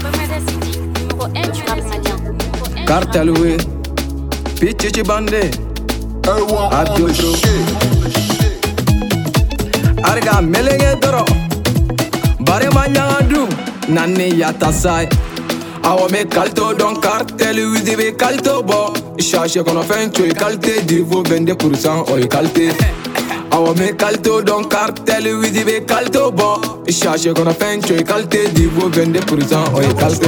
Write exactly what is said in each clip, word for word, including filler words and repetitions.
Numéro un du rap malien. Cartel oui, Pichichi Bandé, Abdotro, Arga Melenge Doro, Bare Manyadu, Nani Yatasai. Awa me kalto don cartel oui dibe kalto bo. Cherche qu'on a fait un truc qualité divo vingt pour cent oi qualité. Awa me kalto don cartel oui dibe kalto bo. Cherche qu'on a fait un truc qualité divo vingt pour cent oi qualité.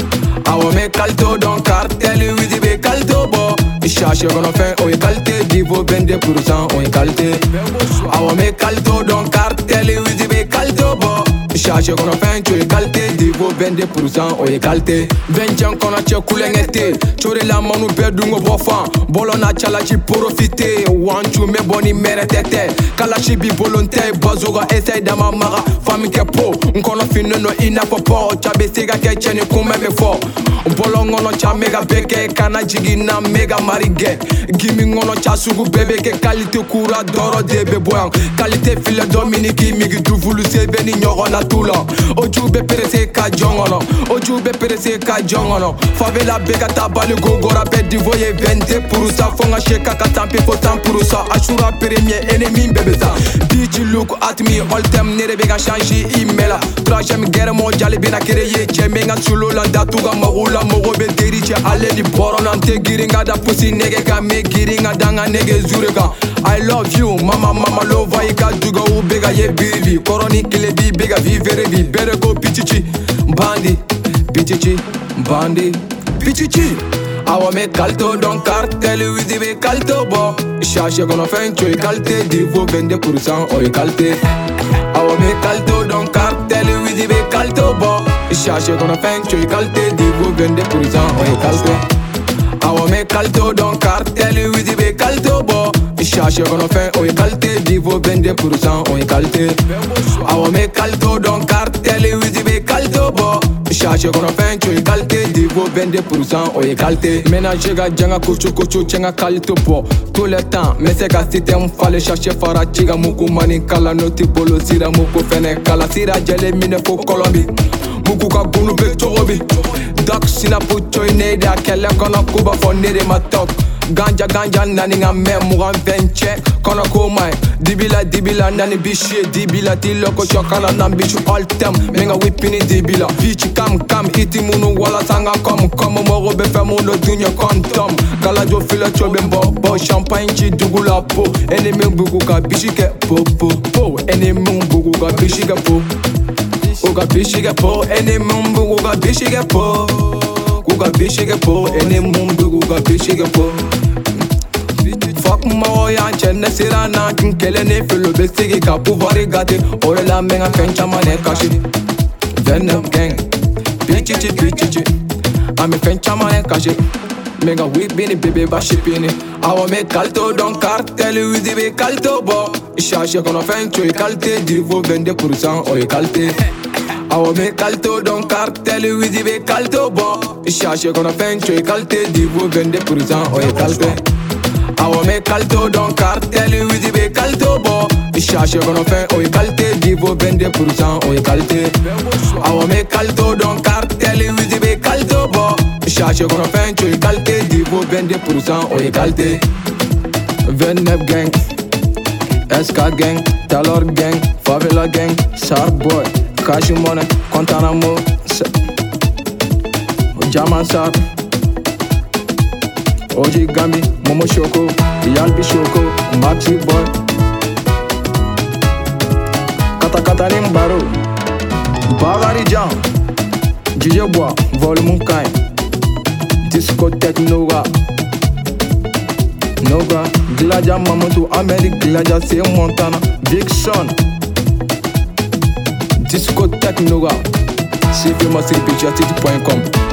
Awa me kalto don cartel oui dibe kalto bo. Cherche qu'on a fait oi qualité divo vingt pour cent oi qualité. Awa me kalto don cartel oui dibe kalto bo. Cherche qu'on a fait un truc qualité divo vingt pour cent oi qualité. vingt ans qu'on a tché koulengete. Chore la manu perdungo bofan. Bolo na chala chi profiter. Wanchu me boni mere tete. Kalachi bi volonté. Bazoga essaye dama mara. Fami ke po. Nkono fino no ina popo. Chabe sega ke chene kume me fo. Bolo ngono cha mega beke. Kana jigi na mega marige. Gimi ngono cha sugu bebe ke qualité kura doro debe boyan. Qualité file Dominique migi du vulu sebe ni nyoro na tula. Oju be perese ka jongono. Oju be perese ka jongono. Favela bega tabale gogora pe divoye vingt pour cent. Fonga sheka katampe for cent pour cent. Ashura premier ennemi bebe sa. Bitch look at me all time nere bega change imela. Troisième guerre mondiale bena créé. Chemenga sulo la datuga magula mogo be diriche ale ni boron ante giringa da pussy nege ka me giringa danga nege zurega. I love you mama mama love ika duga u bega ye biribi. Koroni kile bi bega vivere bi bere go pichichi bandi pichichi bandi pichichi. Awa me kalto don cartel oui dibe kalto bo. Cherche qu'on a fait un truc qualité divo vingt pour cent oi qualité. Awa me kalto don cartel oui dibe kalto bo. Cherche qu'on a fait un truc qualité divo vingt pour cent oi qualité. Awa me kalto don cartel oui dibe kalto bo. Cherche qu'on a fait oi qualité divo vingt pour cent oi qualité. Awa me kalto don cartel oui dibe kalto bo. Cherche qu'on a fait un truc qualité divo vingt pour cent oi qualité. Ménage ga janga kuchu kuchu chenga qualité po. Tout le temps mais c'est ga cité on fallait chercher fara chiga muku mani kala noti bolo sira muku fene kala sira jele mine fo Colombie. Muku ka gunu be chorobi. Dak sina pucho ine da kele kono kuba fo nere matok. Ganja ganja nani nga me mugan venche kono komai. Dibila dibila nani bishi dibila tiloko chokana nan bishu all time. Menga whippini dibila. Bichi kam kam iti munu wala sanga kom kom moro be fe muno dunya kontom. Kala jo fila chobe mbo bo champagne chi dugula po. Enemy bugu ka bishi ke po po po. Enemy bugu ka bishi ke po. Uga bishi ke po. Enemy bugu ka bishi ke po. Uga bishi ke po. Enemy bugu ka bishi ke po. Fuck mo ya chenne sira na kinkele ne filo be sigi ka pouvoir gâter. Ore la menga fencha mane kashi. Venom gang. Pichichi pichichi. Ame fencha mane kashi. Menga weak bini bebe bashi pini. Awa me kalto don cartel oui dibe kalto bo. Cherche qu'on a fait un truc qualité divo vingt pour cent oi qualité. Awa me kalto don cartel oui dibe kalto bo. Cherche qu'on a fait un truc qualité divo vingt pour cent oi qualité. Awa me kalto don cartel oui dibe kalto bo. Cherche qu'on a fait oi qualité divo vingt pour cent oi qualité. Awa me kalto don cartel oui dibe kalto bo. Cherche qu'on a fait un truc qualité divo vingt pour cent oi qualité. vingt-neuf gang, S K gang, Talor gang, Favela gang, Sharp boy, Cash money, Contanamo, Jaman Sharp, O G Gambi, Momo Shoko, Yalbi Shoko, Maxi boy, Kata Kata Nimbaro, Bagari Jam, J J Bois, Volume Kai, Discothèque Noga. Noga, Gladia Mamadou, Amérique, Gladia c'est Montana, Big Sean, Discothèque Noga, c'est moi c'est pichatiti point com.